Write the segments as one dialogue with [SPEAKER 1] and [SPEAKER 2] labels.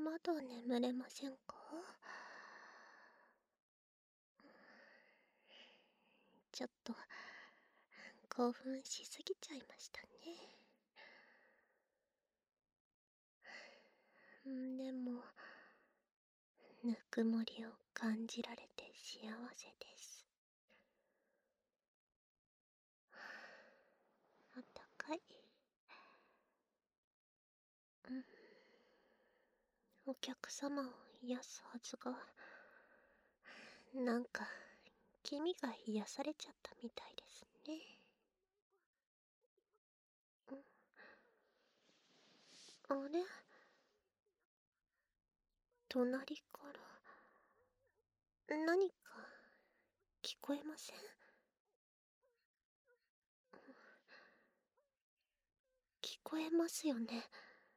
[SPEAKER 1] まだ眠れませんか？ちょっと興奮しすぎちゃいましたね。でも、ぬくもりを感じられて幸せです。あったかい。お客様を癒すはずが、なんか君が癒されちゃったみたいですね。あれ、隣から何か聞こえません？聞こえますよね。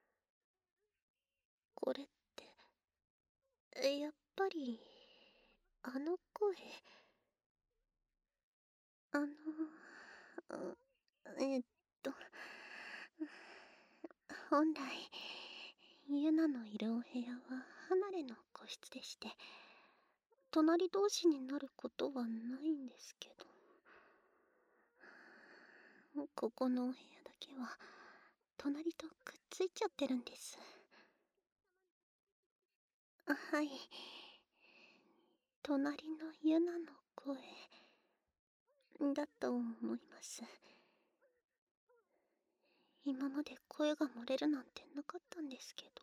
[SPEAKER 1] これって、やっぱりあの声。あの、えっと、本来ユナのいるお部屋は離れの個室でして、隣同士になることはないんですけど、ここのお部屋だけは隣とくっついちゃってるんです。はい、隣のユナの声だと思います。今まで声が漏れるなんてなかったんですけど。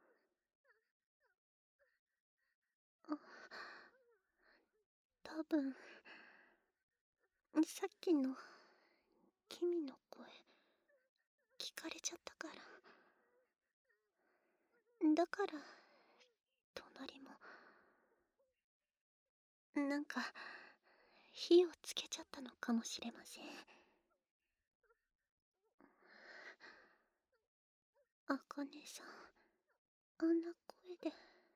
[SPEAKER 1] 多分さっきの君の声聞かれちゃったから。だから隣もなんか火をつけちゃったのかもしれません。あかねさん、あんな声で。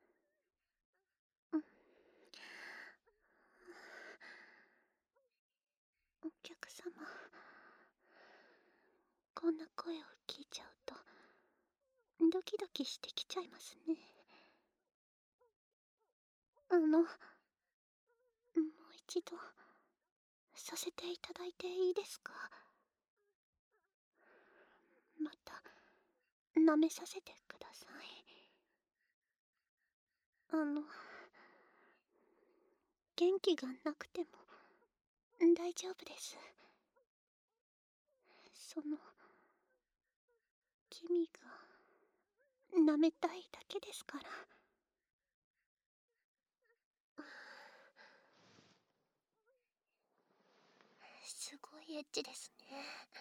[SPEAKER 1] お客様、こんな声を聞いちゃうとドキドキしてきちゃいますね。もう一度させていただいていいですか？また舐めさせてください。元気がなくても大丈夫です。君が舐めたいだけですから。すごいエッチですね。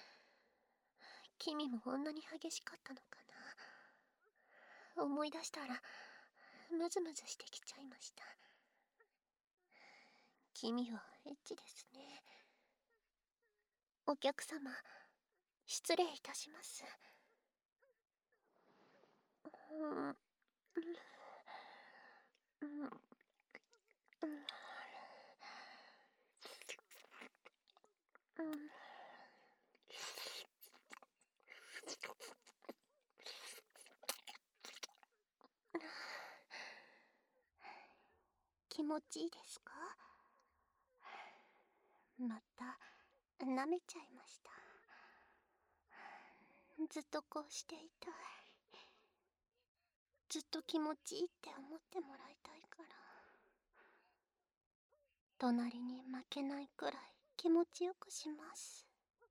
[SPEAKER 1] 君もこんなに激しかったのかな。思い出したらムズムズしてきちゃいました。君はエッチですね。お客様、失礼いたします。気持ちいいですか？また舐めちゃいました。ずっとこうしていたい。ずっと気持ちいいって思ってもらいたいから。隣に負けないくらい気持ちよくします。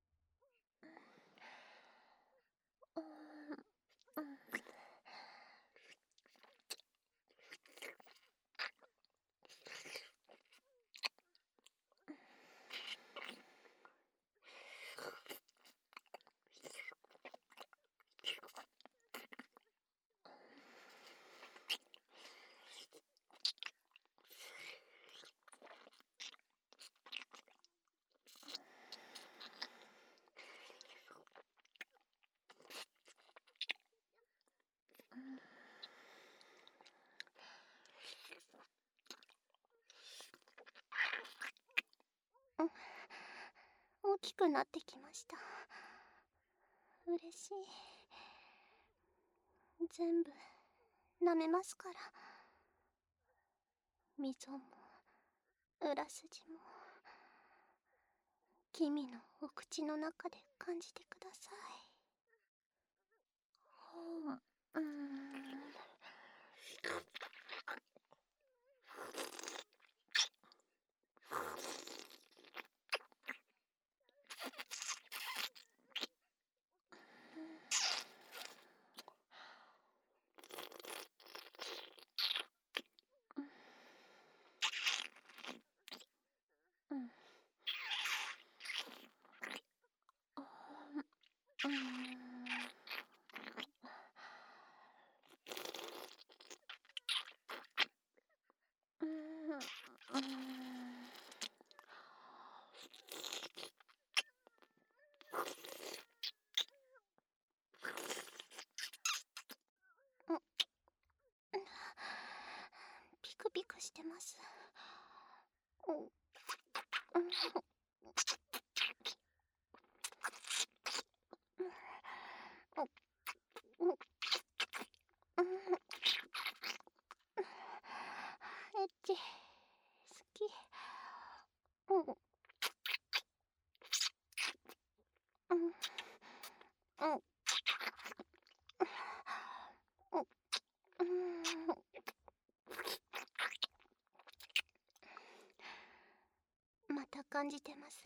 [SPEAKER 1] 大きくなってきました。嬉しい。全部舐めますから。溝も裏筋も君のお口の中で感じてください。うん。ピクピクしてます。エッチ好き。また感じてますね。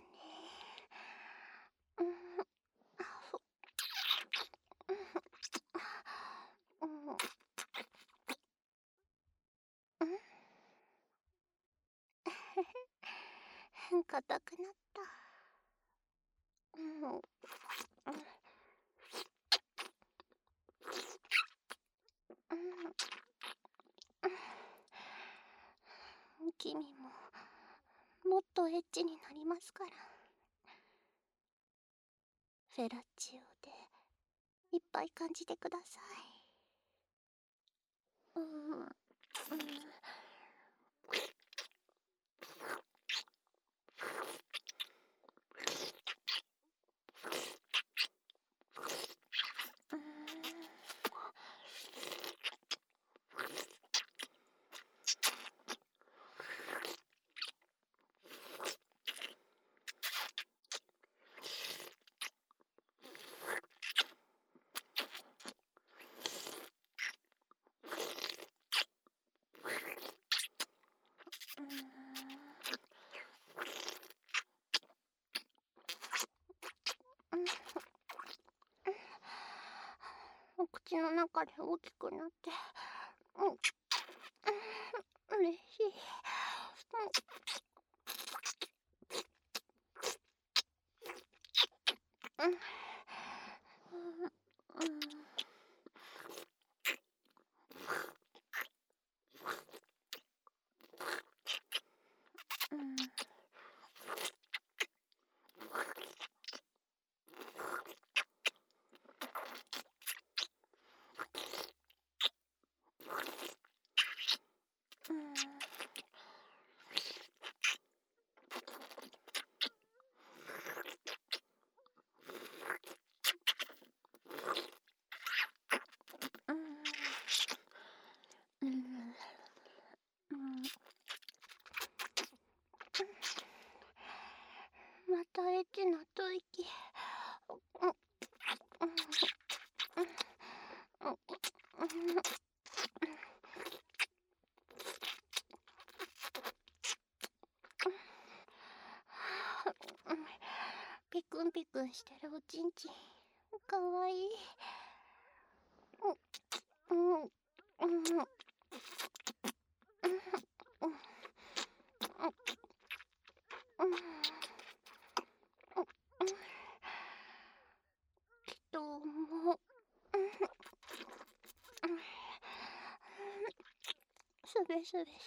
[SPEAKER 1] 硬くなった。君ももっとエッチになりますから。フェラチオでいっぱい感じてください。お口の中で大きくなって、嬉しい。またエッチな吐息。ピクンピクンしてるおちんちんかわいい。どうも。すべすべしてる。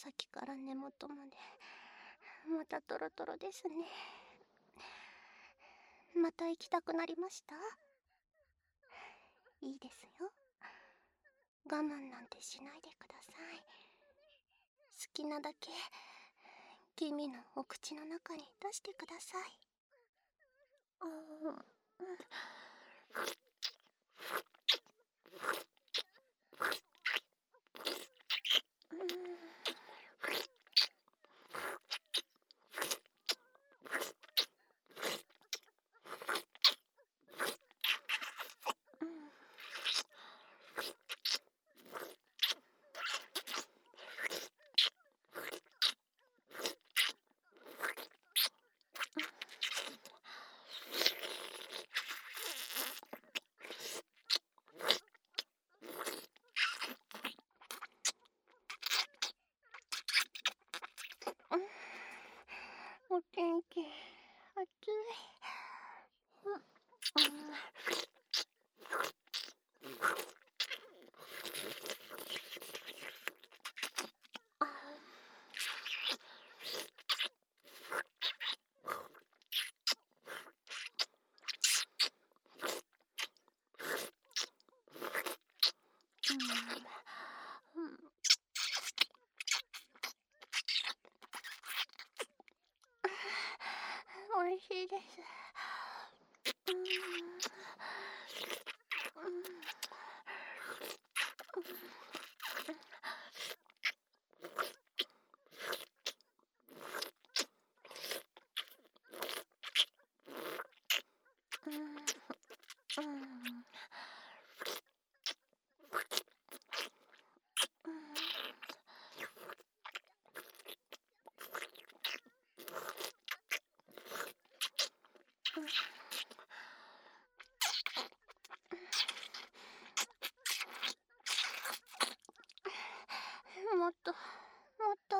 [SPEAKER 1] 先から根元までまたトロトロですね。また行きたくなりました？いいですよ。我慢なんてしないでください。好きなだけ君のお口の中に出してください。お天気暑い。おいしいです。もっともっと。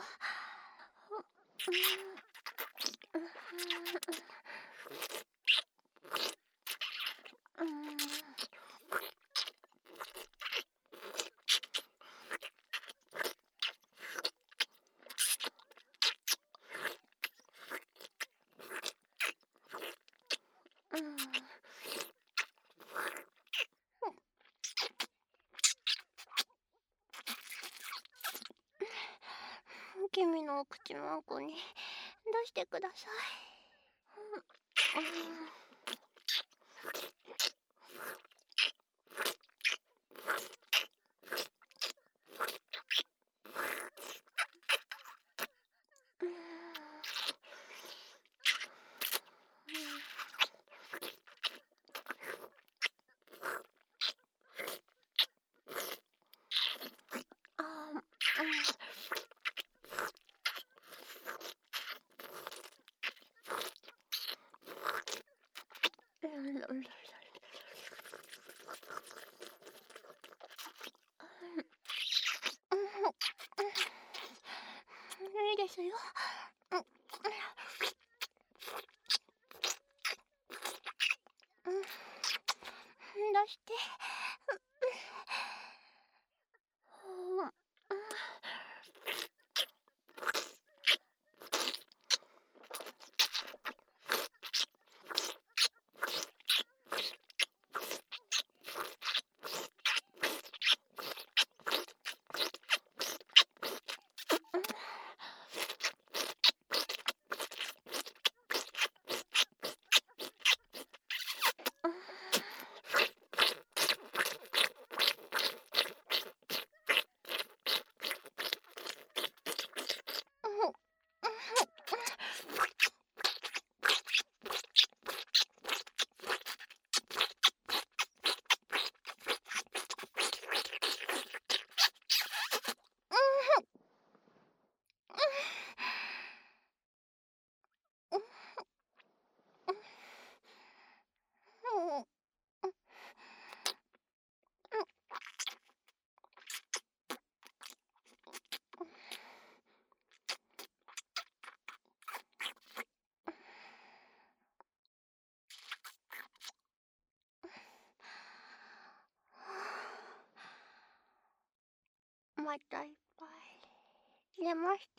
[SPEAKER 1] 君のお口の奥に出してください。いいですよ。出して。またいっぱいれました。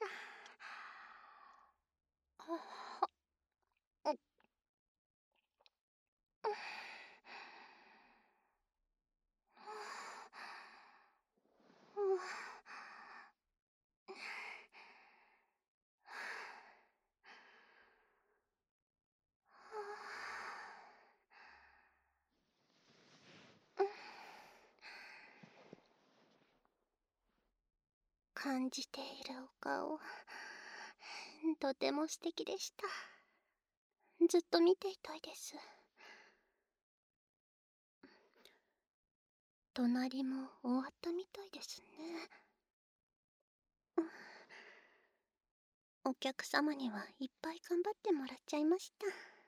[SPEAKER 1] 感じているお顔、とても素敵でした。ずっと見ていたいです。隣も終わったみたいですね。お客様にはいっぱい頑張ってもらっちゃいました。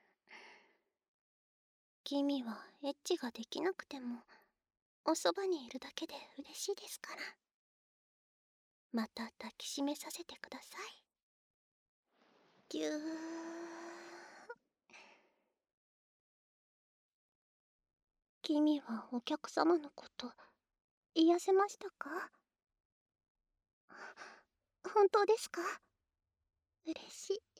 [SPEAKER 1] 君はエッチができなくてもおそばにいるだけで嬉しいですから。また抱きしめさせてください。ぎゅー。君はお客様のこと癒せましたか？本当ですか？嬉しい。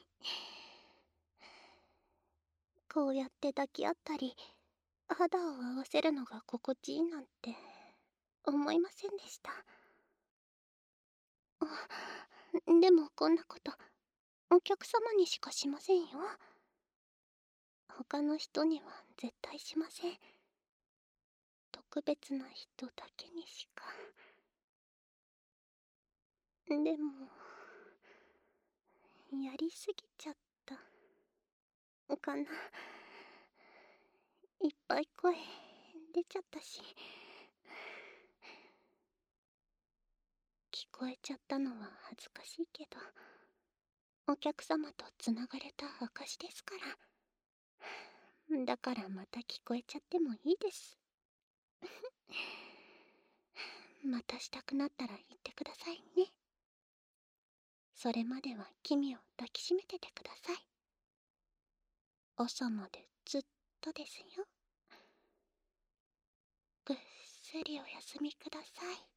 [SPEAKER 1] こうやって抱き合ったり肌を合わせるのが心地いいなんて思いませんでした。でもこんなことお客様にしかしませんよ。他の人には絶対しません。特別な人だけにしか。でもやりすぎちゃったかな。いっぱい声出ちゃったし、聞こえちゃったのは恥ずかしいけど、お客様とつながれた証ですから。だからまた聞こえちゃってもいいです。またしたくなったら言ってくださいね。それまでは君を抱きしめててください。朝までずっとですよ。ぐっすりお休みください。